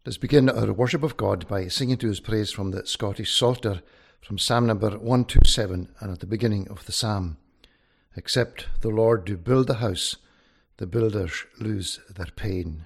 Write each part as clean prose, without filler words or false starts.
Let's begin our worship of God by singing to his praise from the Scottish Psalter, from Psalm number 127, and at the beginning of the psalm. Except the Lord do build the house, the builders lose their pain.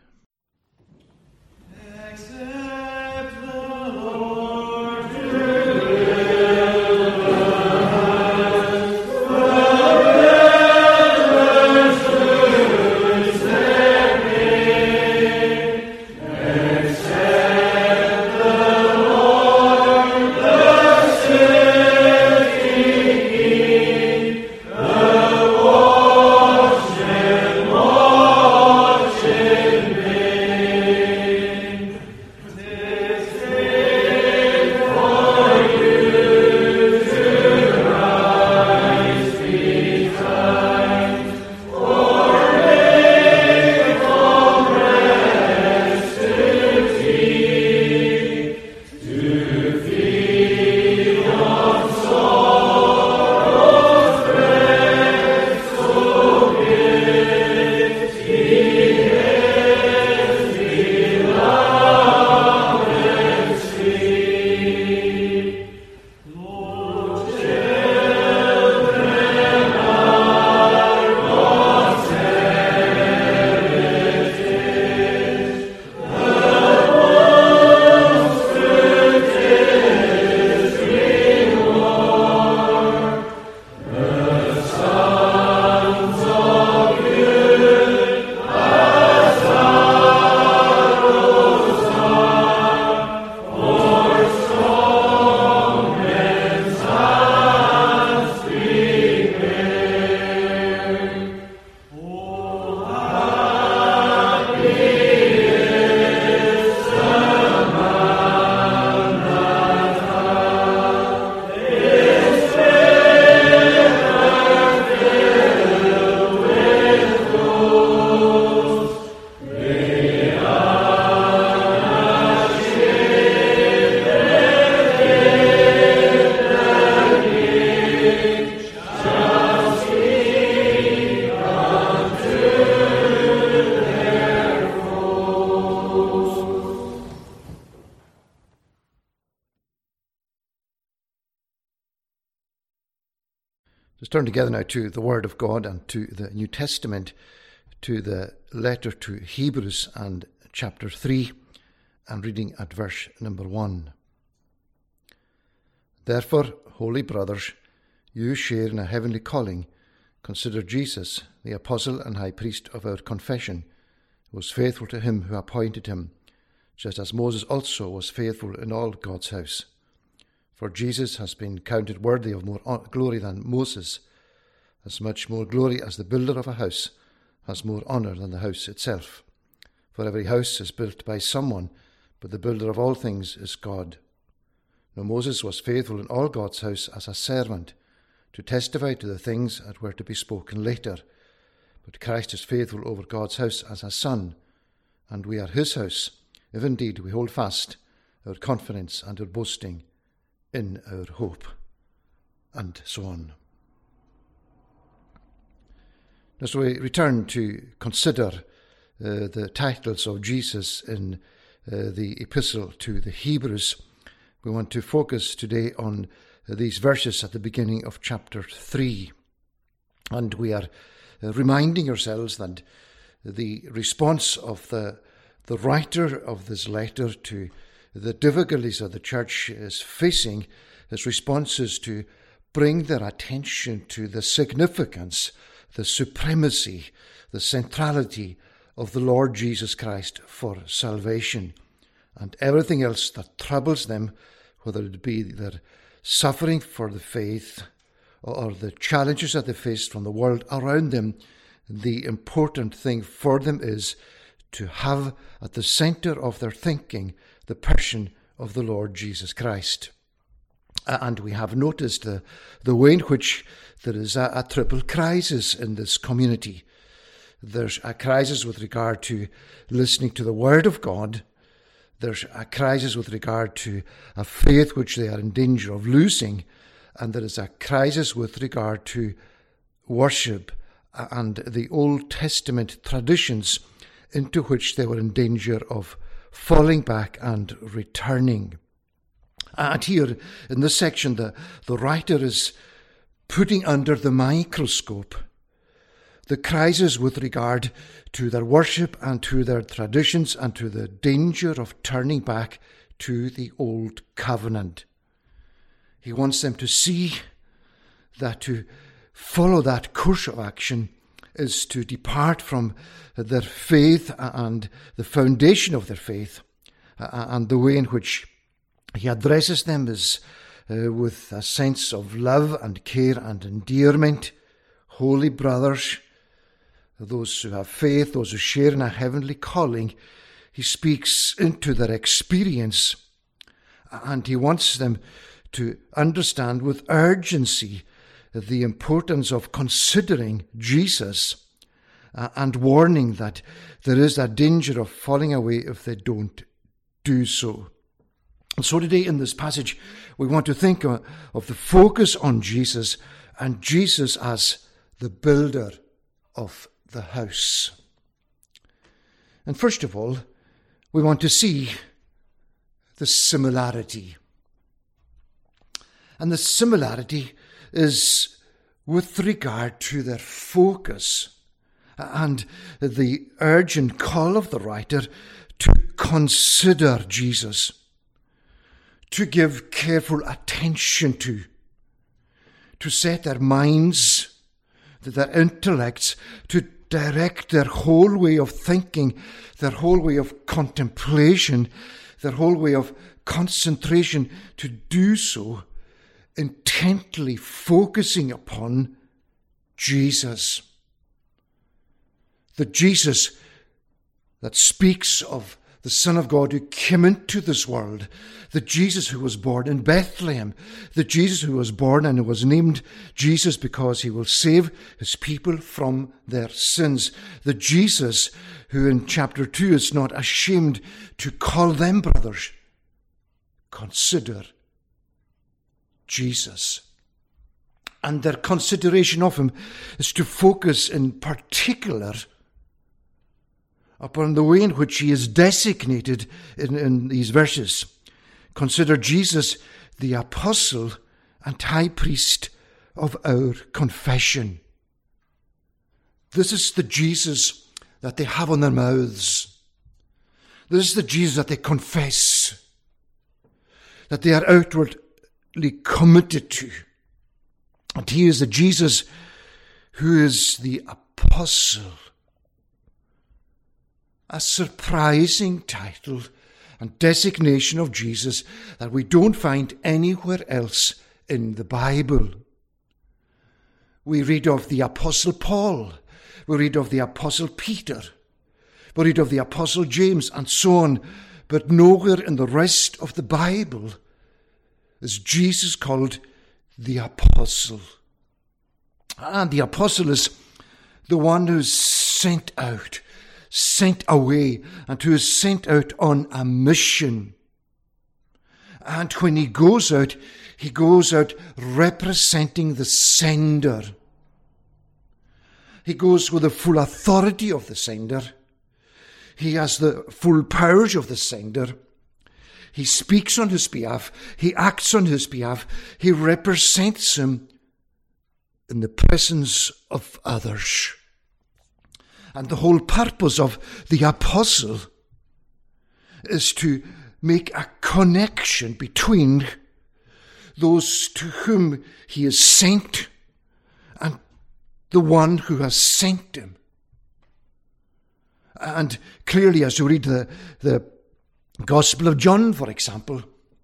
Let's turn together now to the Word of God and to the New Testament, to the letter to Hebrews and chapter 3, and reading at verse number 1. Therefore, holy brothers, you share in a heavenly calling. Consider Jesus, the apostle and high priest of our confession, who was faithful to him who appointed him, just as Moses also was faithful in all God's house. For Jesus has been counted worthy of more glory than Moses, as much more glory as the builder of a house has more honour than the house itself. For every house is built by someone, but the builder of all things is God. Now Moses was faithful in all God's house as a servant, to testify to the things that were to be spoken later. But Christ is faithful over God's house as a son, and we are his house, if indeed we hold fast our confidence and our boasting in our hope, and so on. As we return to consider the titles of Jesus in the epistle to the Hebrews, we want to focus today on these verses at the beginning of chapter 3. And we are reminding ourselves that the response of the writer of this letter to the difficulties that the church is facing, his response is to bring their attention to the significance, the supremacy, the centrality of the Lord Jesus Christ for salvation, and everything else that troubles them, whether it be their suffering for the faith or the challenges that they face from the world around them. The important thing for them is to have at the centre of their thinking the person of the Lord Jesus Christ. And we have noticed the way in which there is a triple crisis in this community. There's a crisis with regard to listening to the Word of God. There's a crisis with regard to a faith which they are in danger of losing. And there is a crisis with regard to worship and the Old Testament traditions into which they were in danger of falling back and returning. And here in this section, the writer is putting under the microscope the crisis with regard to their worship and to their traditions and to the danger of turning back to the old covenant. He wants them to see that to follow that course of action is to depart from their faith and the foundation of their faith, and the way in which he addresses them is with a sense of love and care and endearment. Holy brothers, those who have faith, those who share in a heavenly calling, he speaks into their experience, and he wants them to understand with urgency the importance of considering Jesus and warning that there is a danger of falling away if they don't do so. And so today in this passage, we want to think of the focus on Jesus and Jesus as the builder of the house. And first of all, we want to see the similarity. And the similarity is with regard to their focus and the urgent call of the writer to consider Jesus, to give careful attention to set their minds, their intellects, to direct their whole way of thinking, their whole way of contemplation, their whole way of concentration, to do so intently focusing upon Jesus. The Jesus that speaks of the Son of God who came into this world, the Jesus who was born in Bethlehem, the Jesus who was born and who was named Jesus because he will save his people from their sins, the Jesus who in chapter 2 is not ashamed to call them brothers. Consider Jesus. And their consideration of him is to focus in particular upon the way in which he is designated in these verses. Consider Jesus the apostle and high priest of our confession. This is the Jesus that they have on their mouths. This is the Jesus that they confess, that they are outwardly committed to. And he is the Jesus who is the apostle. A surprising title and designation of Jesus that we don't find anywhere else in the Bible. We read of the Apostle Paul, we read of the Apostle Peter, we read of the Apostle James, and so on, but nowhere in the rest of the Bible is Jesus called the Apostle. And the Apostle is the one who's sent out, sent away, and who is sent out on a mission. And when he goes out representing the sender. He goes with the full authority of the sender. He has the full powers of the sender. He speaks on his behalf. He acts on his behalf. He represents him in the presence of others. And the whole purpose of the apostle is to make a connection between those to whom he is sent and the one who has sent him. And clearly, as you read the Gospel of John, for example,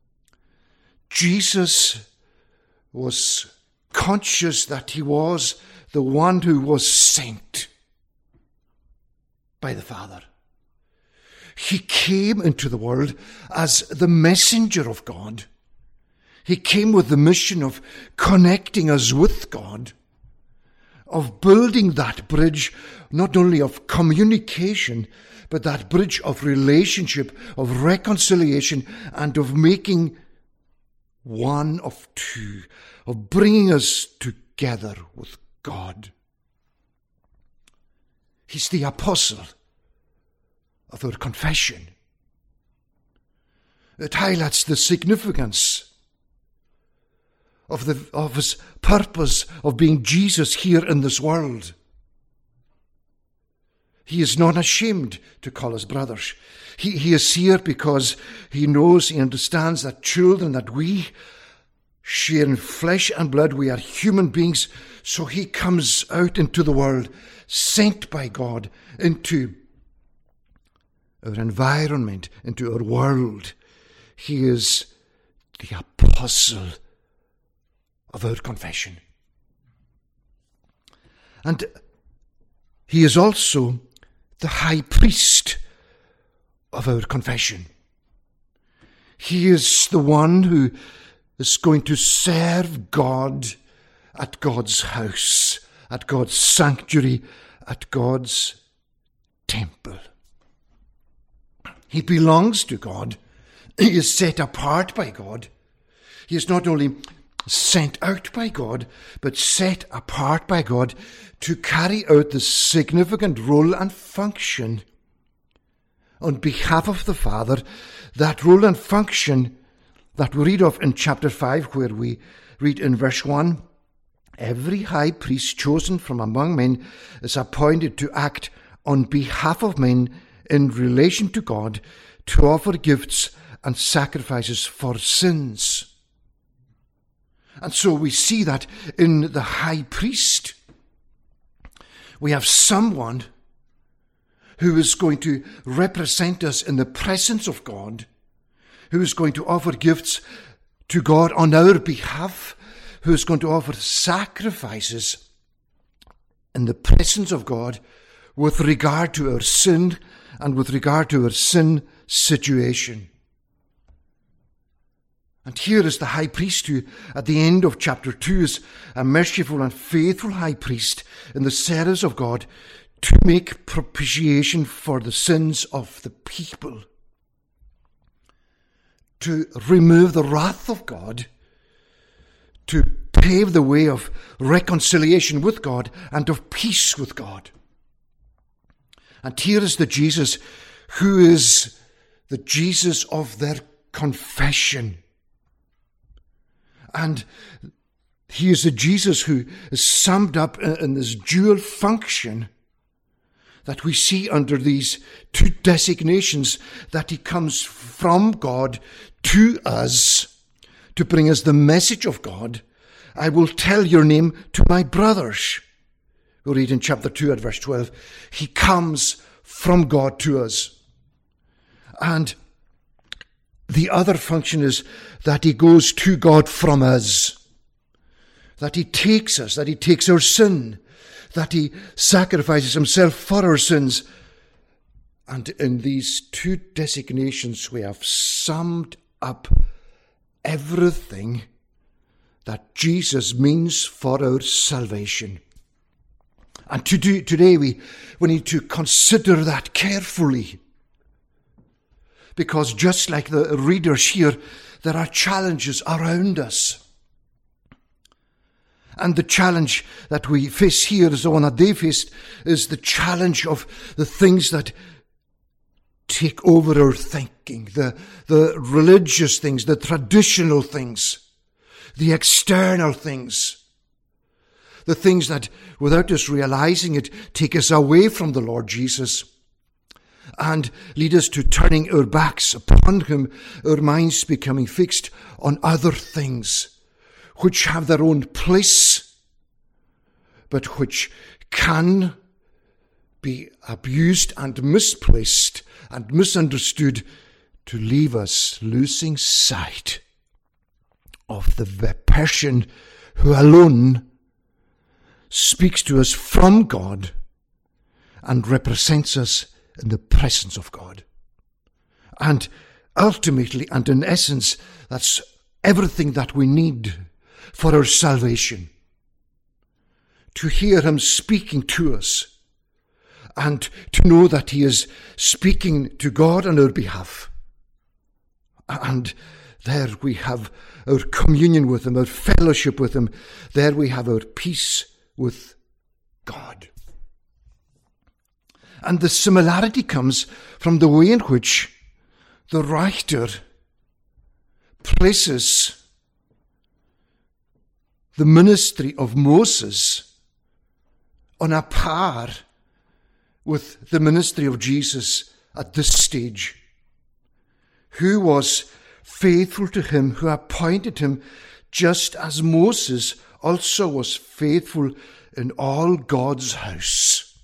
Jesus was conscious that he was the one who was sent by the Father. He came into the world as the messenger of God. He came with the mission of connecting us with God, of building that bridge, not only of communication, but that bridge of relationship, of reconciliation, and of making one of two, of bringing us together with God. He's the apostle of our confession. It highlights the significance of his purpose of being Jesus here in this world. He is not ashamed to call us brothers. He is here because he knows, he understands that children, that we share in flesh and blood, we are human beings. So he comes out into the world, sent by God into our environment, into our world. He is the apostle of our confession. And he is also the high priest of our confession. He is the one who is going to serve God at God's house, at God's sanctuary, at God's temple. He belongs to God. He is set apart by God. He is not only sent out by God, but set apart by God to carry out the significant role and function on behalf of the Father, that role and function that we read of in chapter 5, where we read in verse 1, every high priest chosen from among men is appointed to act on behalf of men in relation to God, to offer gifts and sacrifices for sins. And so we see that in the high priest, we have someone who is going to represent us in the presence of God, who is going to offer gifts to God on our behalf, who is going to offer sacrifices in the presence of God with regard to our sin and with regard to our sin situation. And here is the high priest who, at the end of chapter 2, is a merciful and faithful high priest in the service of God to make propitiation for the sins of the people, to remove the wrath of God, to pave the way of reconciliation with God and of peace with God. And here is the Jesus who is the Jesus of their confession. And he is the Jesus who is summed up in this dual function that we see under these two designations, that he comes from God to us to bring us the message of God. I will tell your name to my brothers. We'll read in chapter 2 at verse 12. He comes from God to us. And the other function is that he goes to God from us. That he takes us, that he takes our sin, that he sacrifices himself for our sins. And in these two designations we have summed up everything that Jesus means for our salvation. And today we need to consider that carefully. Because just like the readers here, there are challenges around us. And the challenge that we face here is the one that they faced, is the challenge of the things that take over our thinking, the religious things, the traditional things, the external things, the things that, without us realizing it, take us away from the Lord Jesus and lead us to turning our backs upon him, our minds becoming fixed on other things which have their own place, but which can be abused and misplaced and misunderstood to leave us losing sight of the person who alone speaks to us from God and represents us in the presence of God. And ultimately, and in essence, that's everything that we need for our salvation. To hear him speaking to us and to know that he is speaking to God on our behalf. And there we have our communion with him, our fellowship with him. There we have our peace with God. And the similarity comes from the way in which the writer places the ministry of Moses on a par with the ministry of Jesus at this stage, who was faithful to him who appointed him, just as Moses also was faithful in all God's house.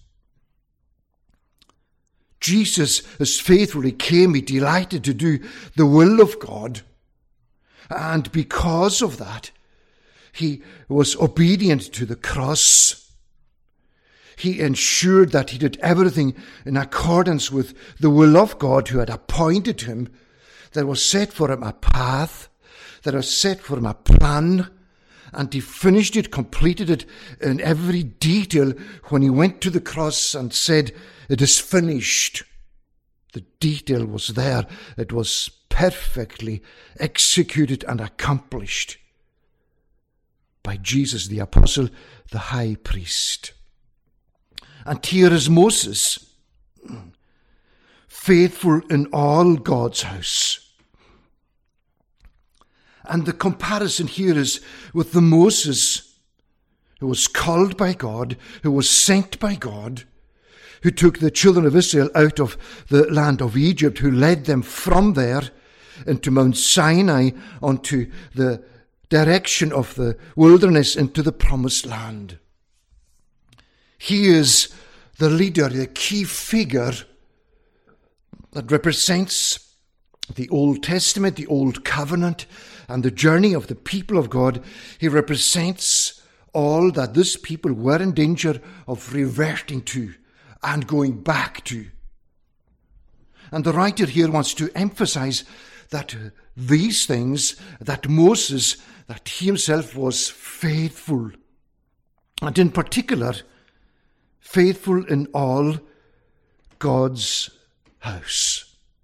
Jesus, as faithfully came, he delighted to do the will of God. And because of that, he was obedient to the cross. He ensured that he did everything in accordance with the will of God who had appointed him. There was set for him a path. There was set for him a plan. And he finished it, completed it in every detail when he went to the cross and said, "It is finished." The detail was there. It was perfectly executed and accomplished by Jesus, the apostle, the high priest. And here is Moses, faithful in all God's house. And the comparison here is with the Moses who was called by God, who was sent by God, who took the children of Israel out of the land of Egypt, who led them from there into Mount Sinai onto the direction of the wilderness into the promised land. He is the leader, the key figure that represents the Old Testament, the Old Covenant, and the journey of the people of God. He represents all that this people were in danger of reverting to and going back to. And the writer here wants to emphasize that these things, that Moses, that he himself was faithful, and in particular, faithful in all God's house.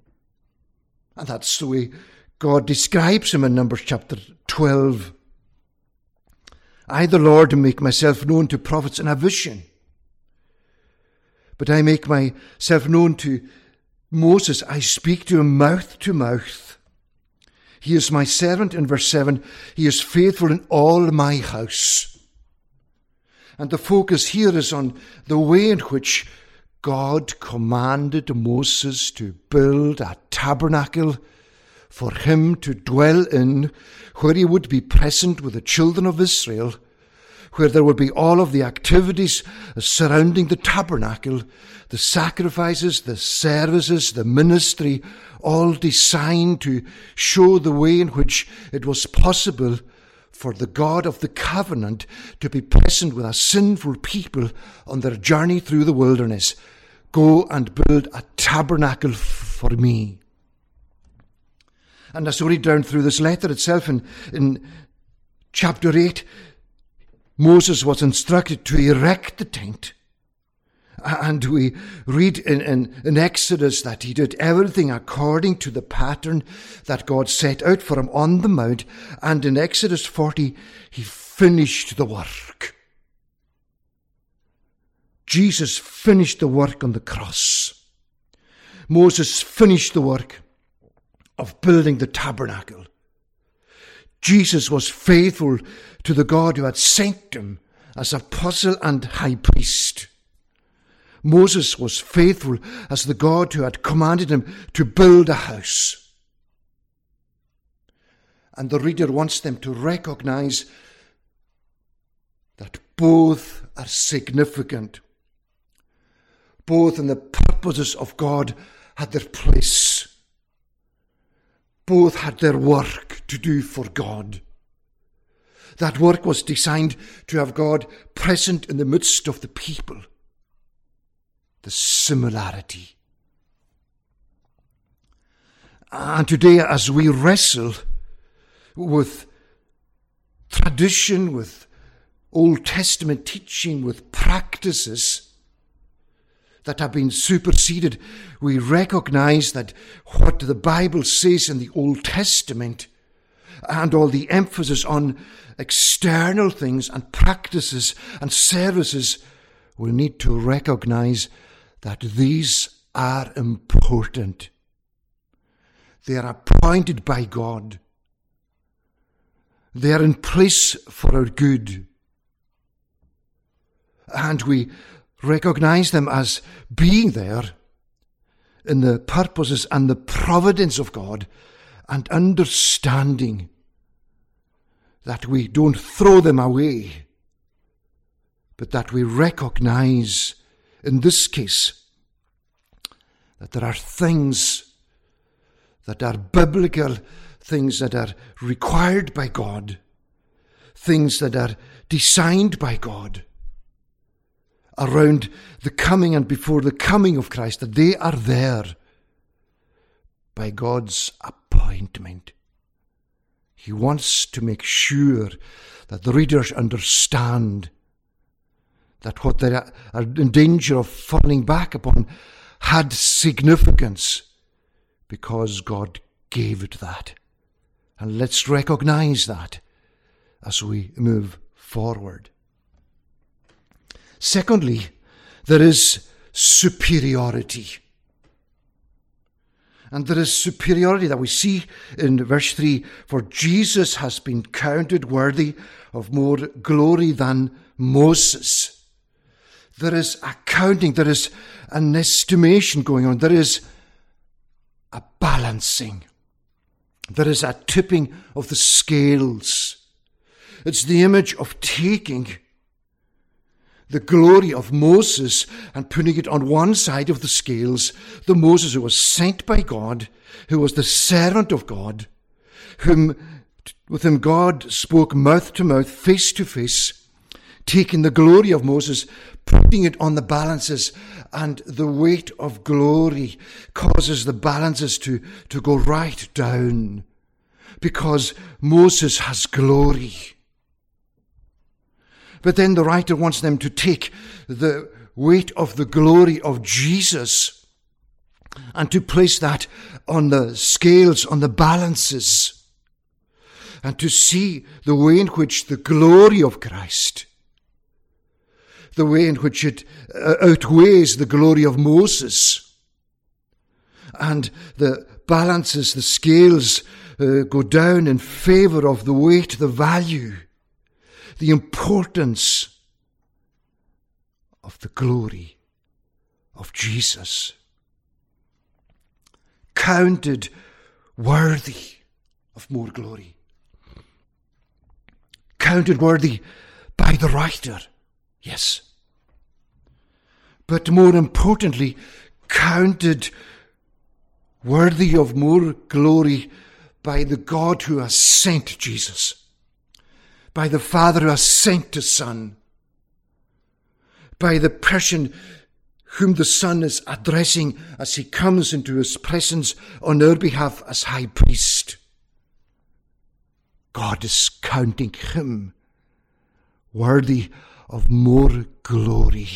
And that's the way God describes him in Numbers chapter 12. "I, the Lord, make myself known to prophets in a vision. But I make myself known to Moses. I speak to him mouth to mouth. He is my servant," in verse 7. "He is faithful in all my house." And the focus here is on the way in which God commanded Moses to build a tabernacle for him to dwell in, where he would be present with the children of Israel, where there would be all of the activities surrounding the tabernacle, the sacrifices, the services, the ministry, all designed to show the way in which it was possible for the God of the covenant to be present with a sinful people on their journey through the wilderness. "Go and build a tabernacle for me." And as we read down through this letter itself in chapter 8, Moses was instructed to erect the tent. And we read in Exodus that he did everything according to the pattern that God set out for him on the mount. And in Exodus 40, he finished the work. Jesus finished the work on the cross. Moses finished the work of building the tabernacle. Jesus was faithful to the God who had sent him as apostle and high priest. Moses was faithful as the God who had commanded him to build a house. And the reader wants them to recognize that both are significant. Both in the purposes of God had their place. Both had their work to do for God. That work was designed to have God present in the midst of the people. The similarity. And today, as we wrestle with tradition, with Old Testament teaching, with practices that have been superseded, we recognize that what the Bible says in the Old Testament and all the emphasis on external things and practices and services, we need to recognize that these are important. They are appointed by God. They are in place for our good. And we recognize them as being there in the purposes and the providence of God, and understanding that we don't throw them away, but that we recognize, in this case, that there are things that are biblical, things that are required by God, things that are designed by God around the coming and before the coming of Christ, that they are there by God's appointment. He wants to make sure that the readers understand that what they are in danger of falling back upon had significance because God gave it that. And let's recognize that as we move forward. Secondly, there is superiority. And there is superiority that we see in verse 3. For Jesus has been counted worthy of more glory than Moses. There is a counting, there is an estimation going on, there is a balancing. There is a tipping of the scales. It's the image of taking the glory of Moses and putting it on one side of the scales, the Moses who was sent by God, who was the servant of God, with whom God spoke mouth to mouth, face to face, taking the glory of Moses, putting it on the balances, and the weight of glory causes the balances to go right down, because Moses has glory. But then the writer wants them to take the weight of the glory of Jesus and to place that on the scales, on the balances, and to see the way in which the glory of Christ, the way in which it outweighs the glory of Moses, and the balances, the scales go down in favor of the weight, the value, the importance of the glory of Jesus. Counted worthy of more glory. Counted worthy by the writer, yes. But more importantly, counted worthy of more glory by the God who has sent Jesus, by the Father who has sent the Son, by the person whom the Son is addressing as he comes into his presence on our behalf as high priest. God is counting him worthy of more glory.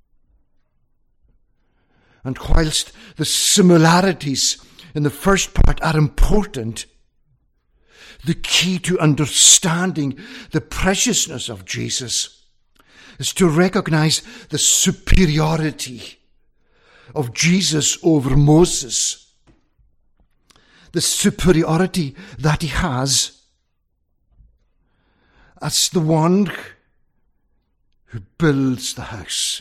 And whilst the similarities in the first part are important, the key to understanding the preciousness of Jesus is to recognize the superiority of Jesus over Moses. The superiority that he has as the one who builds the house.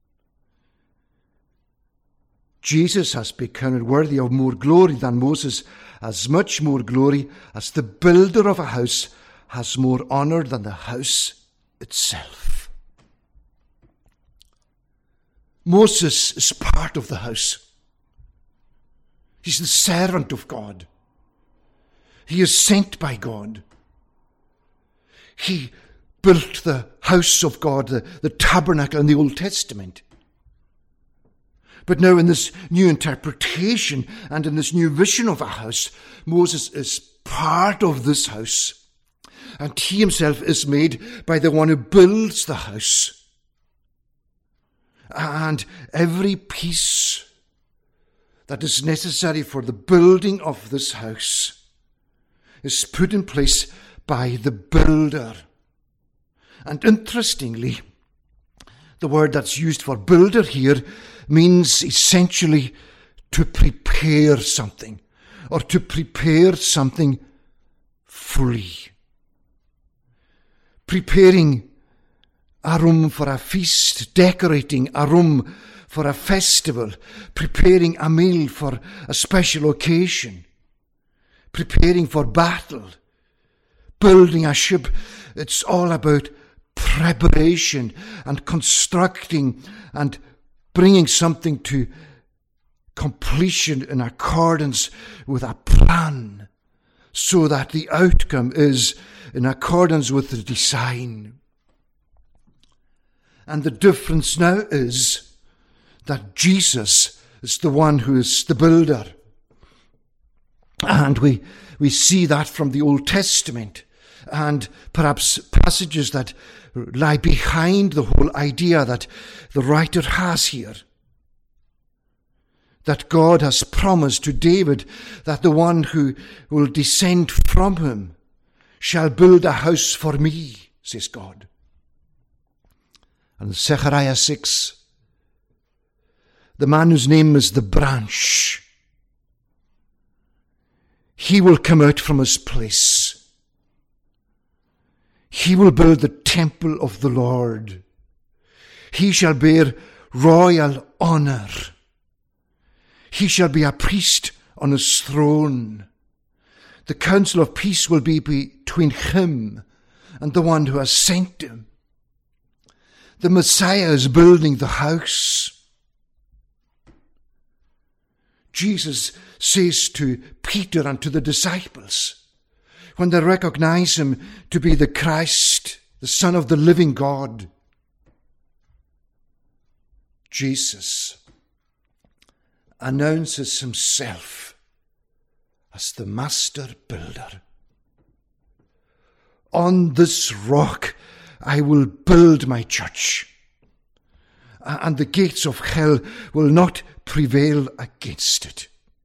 Jesus has been counted worthy of more glory than Moses, as much more glory as the builder of a house has more honor than the house itself. Moses is part of the house. He's the servant of God. He is sent by God. He built the house of God, the tabernacle in the Old Testament. But now in this new interpretation and in this new vision of a house, Moses is part of this house. And he himself is made by the one who builds the house. And every piece that is necessary for the building of this house is put in place by the builder. And interestingly, the word that's used for builder here means essentially to prepare something, or to prepare something fully. preparing a room for a feast, decorating a room for a festival, preparing a meal for a special occasion, preparing for battle, building a ship. It's all about preparation and constructing and bringing something to completion in accordance with a plan, so that the outcome is in accordance with the design. And the difference now is that Jesus is the one who is the builder. And we see that from the Old Testament, and perhaps passages that lie behind the whole idea that the writer has here. That God has promised to David that the one who will descend from him shall build a house for me, says God. And in Zechariah 6, the man whose name is the branch, he will come out from his place. He will build the temple of the Lord. He shall bear royal honor. He shall be a priest on his throne. The counsel of peace will be between him and the one who has sent him. The Messiah is building the house. Jesus says to Peter and to the disciples, when they recognize him to be the Christ, the Son of the living God, Jesus announces himself as the master builder. On this rock I will build my church, and the gates of hell will not prevail against it.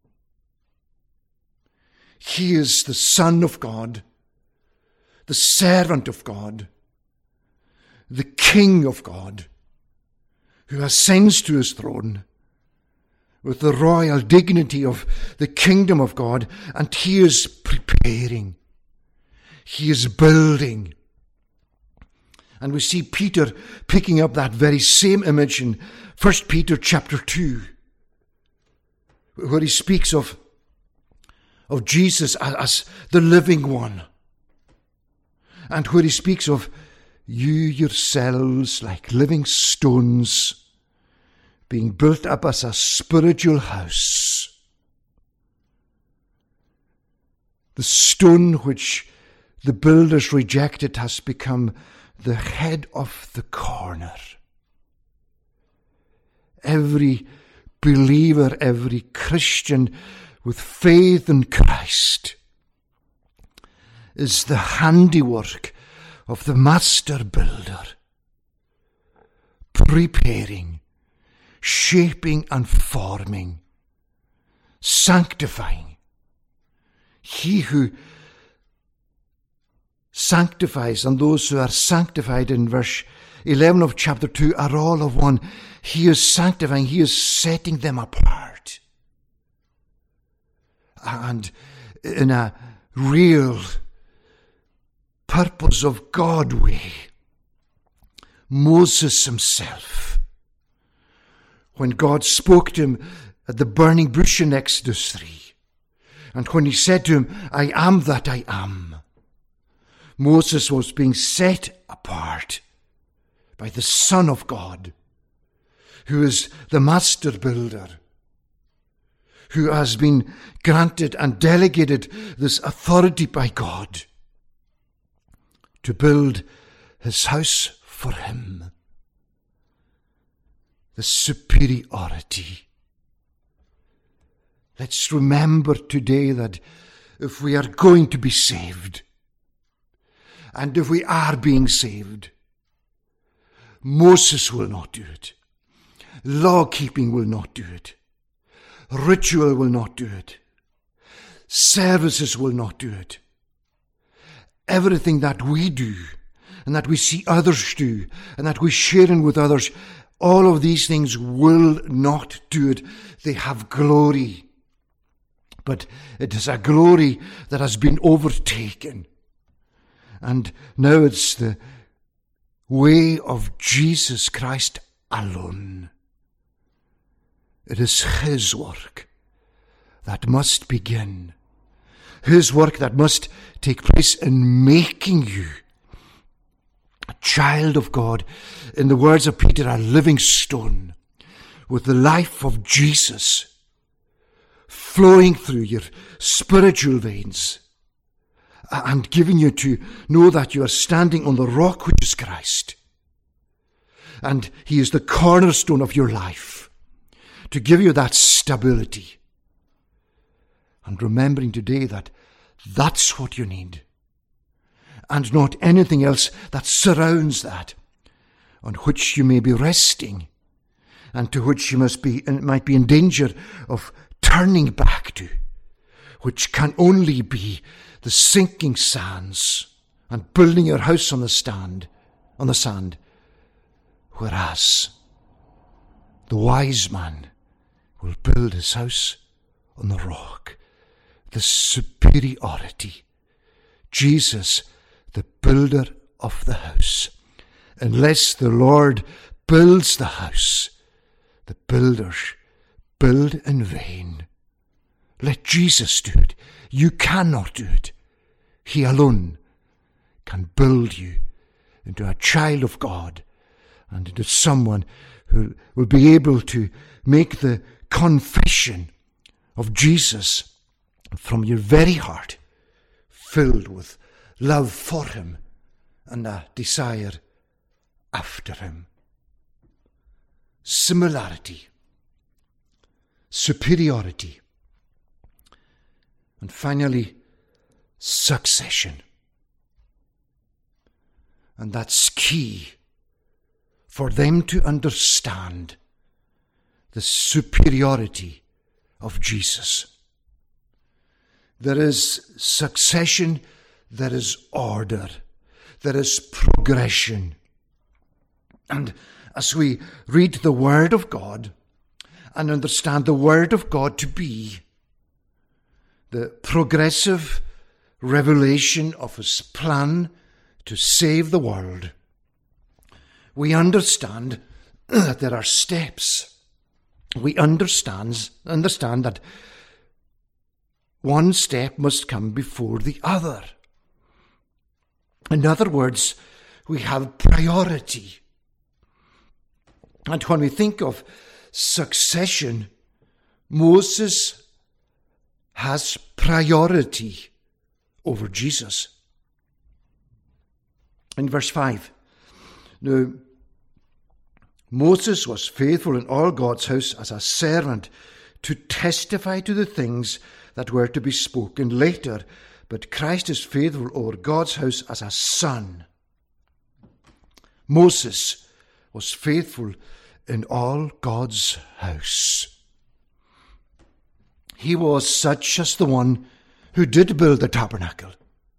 He is the Son of God, the servant of God, the King of God, who ascends to his throne with the royal dignity of the kingdom of God, and he is preparing. He is building. And we see Peter picking up that very same image in 1 Peter chapter 2, where he speaks of Jesus as the living one, and where he speaks of you yourselves like living stones being built up as a spiritual house. The stone which the builders rejected has become the head of the corner. Every believer, every Christian with faith in Christ is the handiwork of the master builder, preparing, shaping and forming, sanctifying. He who sanctifies and those who are sanctified in verse 11 of chapter 2 are all of one. He is sanctifying, he is setting them apart. And in a real purpose of God way, Moses himself, when God spoke to him at the burning bush in Exodus 3, and when he said to him, I am that I am, Moses was being set apart by the Son of God, who is the master builder, who has been granted and delegated this authority by God to build his house for him. The superiority. Let's remember today that if we are going to be saved, and if we are being saved, Moses will not do it. Law-keeping will not do it. Ritual will not do it. Services will not do it. Everything that we do, and that we see others do, and that we share in with others, all of these things will not do it. They have glory. But it is a glory that has been overtaken. And now it's the way of Jesus Christ alone. It is his work that must begin. His work that must take place in making you a child of God. In the words of Peter, a living stone with the life of Jesus flowing through your spiritual veins and giving you to know that you are standing on the rock which is Christ. And he is the cornerstone of your life to give you that stability. And remembering today that that's what you need, and not anything else that surrounds that, on which you may be resting, and to which you might be in danger of turning back to, which can only be the sinking sands and building your house on the sand, whereas the wise man will build his house on the rock. The superiority. Jesus, the builder of the house. Unless the Lord builds the house, the builders build in vain. Let Jesus do it. You cannot do it. He alone can build you into a child of God and into someone who will be able to make the confession of Jesus from your very heart, filled with love for him and a desire after him. Similarity, superiority, and finally, succession. And that's key for them to understand the superiority of Jesus. There is succession, there is order, there is progression. And as we read the Word of God and understand the Word of God to be the progressive revelation of his plan to save the world, we understand that there are steps. We understand that one step must come before the other. In other words, we have priority. And when we think of succession, Moses has priority over Jesus. In verse 5, now, Moses was faithful in all God's house as a servant to testify to the things that were to be spoken later, but Christ is faithful over God's house as a son. Moses was faithful in all God's house. He was such as the one who did build the tabernacle.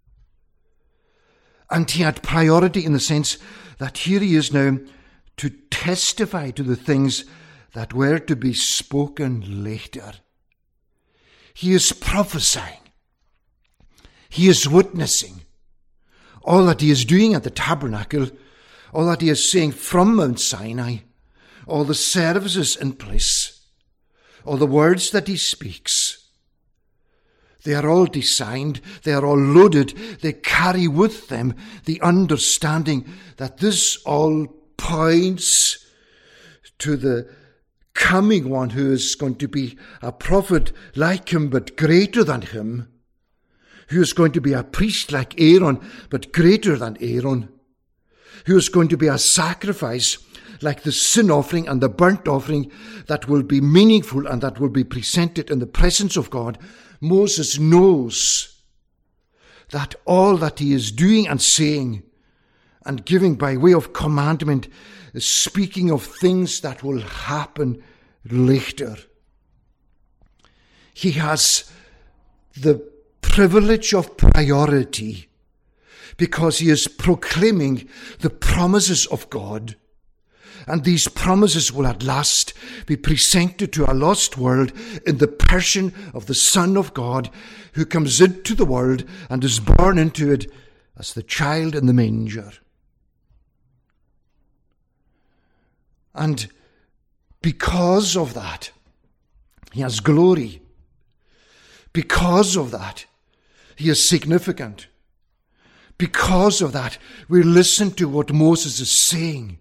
And he had priority in the sense that here he is now to testify to the things that were to be spoken later. He is prophesying. He is witnessing all that he is doing at the tabernacle, all that he is saying from Mount Sinai, all the services in place, all the words that he speaks. They are all designed, they are all loaded, they carry with them the understanding that this all points to the coming one who is going to be a prophet like him but greater than him, who is going to be a priest like Aaron but greater than Aaron, who is going to be a sacrifice like the sin offering and the burnt offering that will be meaningful and that will be presented in the presence of God. Moses knows that all that he is doing and saying and giving by way of commandment is speaking of things that will happen later. He has the privilege of priority because he is proclaiming the promises of God. And these promises will at last be presented to a lost world in the person of the Son of God, who comes into the world and is born into it as the child in the manger. And because of that, he has glory. Because of that, he is significant. Because of that, we listen to what Moses is saying.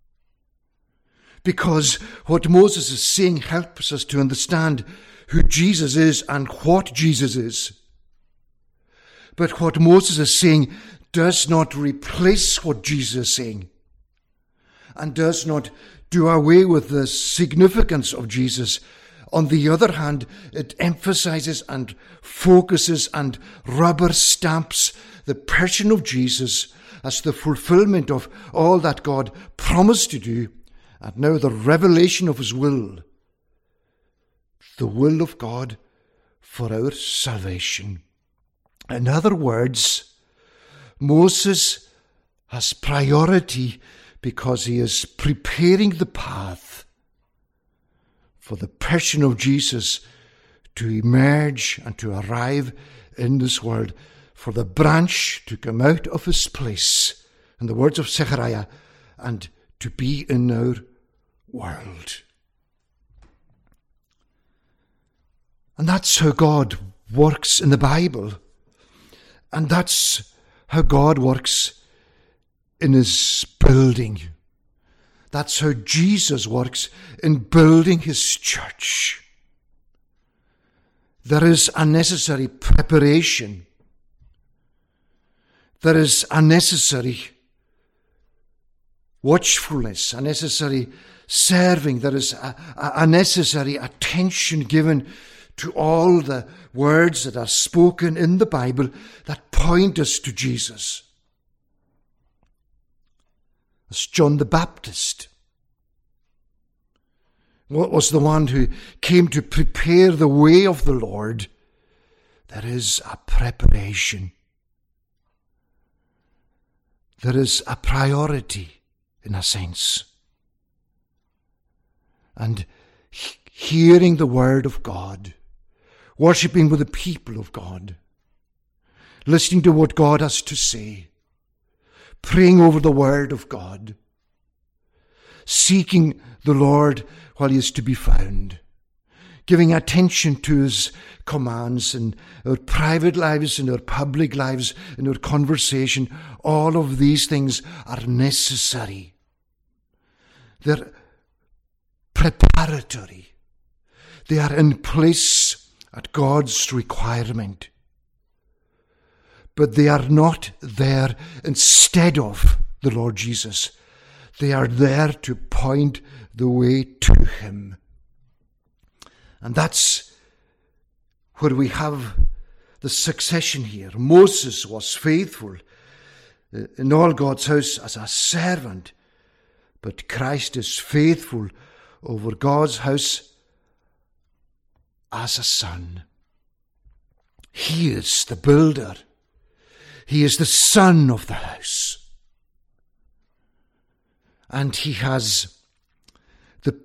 Because what Moses is saying helps us to understand who Jesus is and what Jesus is. But what Moses is saying does not replace what Jesus is saying, and does not do away with the significance of Jesus. On the other hand, it emphasizes and focuses and rubber stamps the person of Jesus as the fulfillment of all that God promised to do, and now the revelation of his will, the will of God for our salvation. In other words, Moses has priority because he is preparing the path for the person of Jesus to emerge and to arrive in this world, for the branch to come out of his place, in the words of Zechariah, and to be in our world. And that's how God works in the Bible. And that's how God works in his building. That's how Jesus works in building his church. There is a necessary preparation. There is a necessary watchfulness, a necessary serving. There is a necessary attention given to all the words that are spoken in the Bible that point us to Jesus. As John the Baptist was the one who came to prepare the way of the Lord, there is a preparation. There is a priority, in a sense. And hearing the word of God, worshipping with the people of God, listening to what God has to say, praying over the word of God, seeking the Lord while he is to be found, giving attention to his commands in our private lives, in our public lives, in our conversation. All of these things are necessary. They're preparatory. They are in place at God's requirement. But they are not there instead of the Lord Jesus. They are there to point the way to him. And that's where we have the succession here. Moses was faithful in all God's house as a servant, but Christ is faithful over God's house as a son. He is the builder. He is the son of the house. And he has the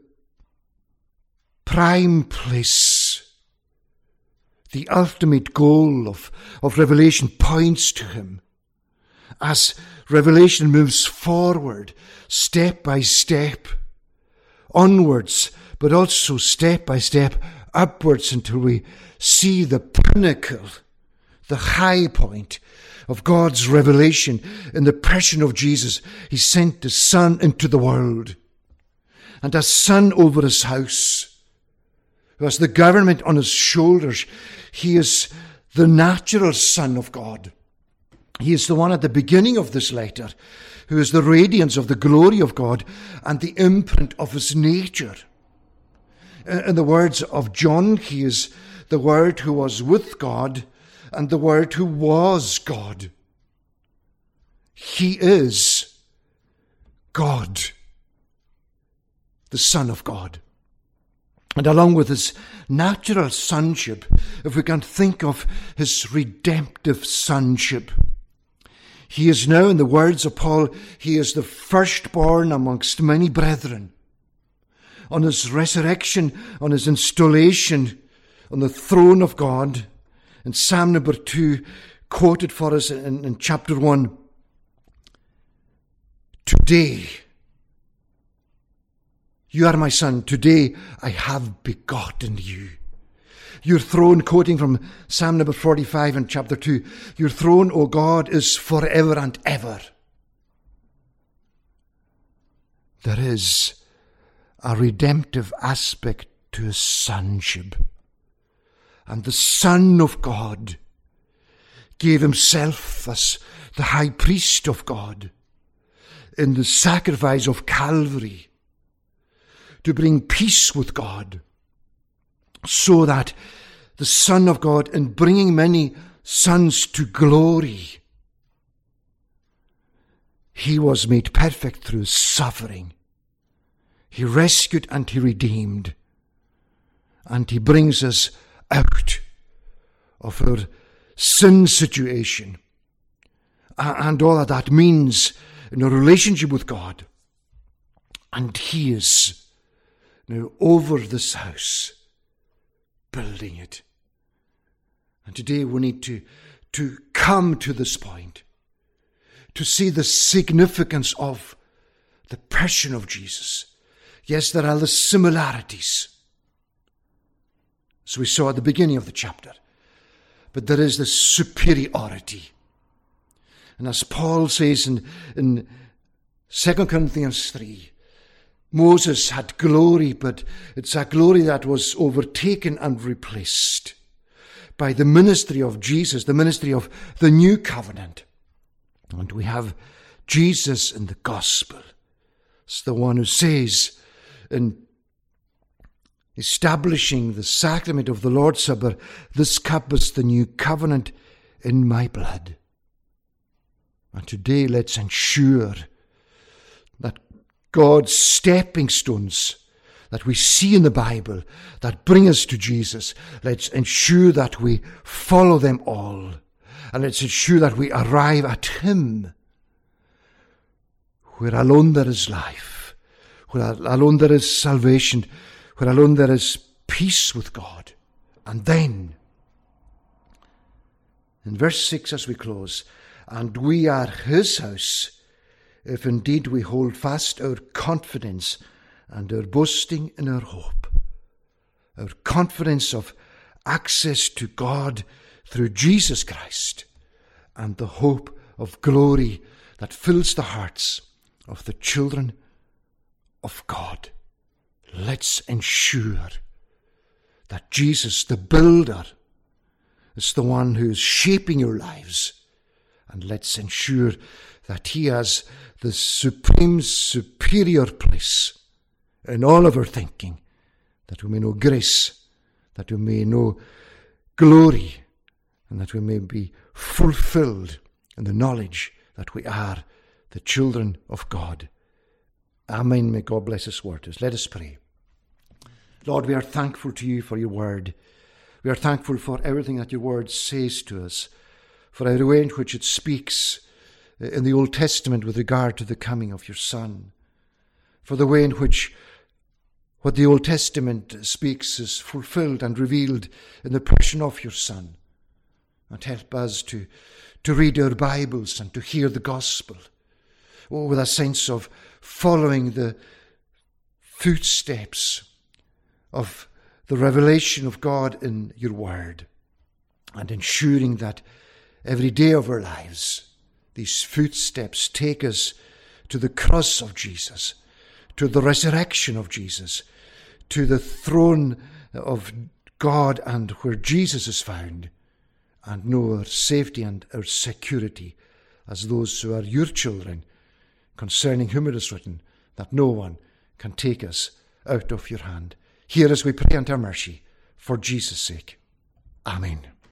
prime place. The ultimate goal of Revelation points to him. As Revelation moves forward, step by step, onwards, but also step by step, upwards until we see the pinnacle, the high point of God's revelation in the person of Jesus. He sent his Son into the world, and a son over his house, who has the government on his shoulders. He is the natural Son of God. He is the one at the beginning of this letter, who is the radiance of the glory of God and the imprint of his nature. In the words of John, he is the Word who was with God and the Word who was God. He is God, the Son of God. And along with his natural sonship, if we can think of his redemptive sonship, he is now, in the words of Paul, he is the firstborn amongst many brethren. On his resurrection, on his installation on the throne of God, in Psalm number 2, quoted for us in chapter 1, today You are my son. Today I have begotten you. Your throne, quoting from Psalm number 45 in chapter 2, your throne, O God, is forever and ever. There is a redemptive aspect to his sonship. And the Son of God gave himself as the high priest of God in the sacrifice of Calvary to bring peace with God, so that the Son of God, in bringing many sons to glory, he was made perfect through suffering. He rescued and he redeemed. And he brings us out of our sin situation and all that means in our relationship with God. And he is now over this house, building it. And today we need to come to this point, to see the significance of the passion of Jesus. Yes, there are the similarities, as we saw at the beginning of the chapter, but there is the superiority. And as Paul says in 2 Corinthians 3, Moses had glory, but it's a glory that was overtaken and replaced by the ministry of Jesus, the ministry of the new covenant. And we have Jesus in the gospel. It's the one who says, in establishing the sacrament of the Lord's Supper, this cup is the new covenant in my blood. And today let's ensure that God's stepping stones that we see in the Bible that bring us to Jesus, let's ensure that we follow them all. And let's ensure that we arrive at him, where alone there is life, where alone there is salvation, where alone there is peace with God. And then, in verse 6 as we close, and we are his house, if indeed we hold fast our confidence and our boasting in our hope. Our confidence of access to God through Jesus Christ, and the hope of glory that fills the hearts of the children of God. Let's ensure that Jesus, the builder, is the one who is shaping your lives. And let's ensure that he has the supreme, superior place in all of our thinking, that we may know grace, that we may know glory, and that we may be fulfilled in the knowledge that we are the children of God. Amen. May God bless his word. Let us pray. Lord, we are thankful to you for your word. We are thankful for everything that your word says to us, for every way in which it speaks in the Old Testament with regard to the coming of your Son, for the way in which what the Old Testament speaks is fulfilled and revealed in the person of your Son. And help us to read our Bibles and to hear the gospel, with a sense of following the footsteps of the revelation of God in your word, and ensuring that every day of our lives these footsteps take us to the cross of Jesus, to the resurrection of Jesus, to the throne of God, and where Jesus is found, and know our safety and our security as those who are your children, concerning whom it is written that no one can take us out of your hand. Hear us, we pray, and have mercy, for Jesus' sake. Amen.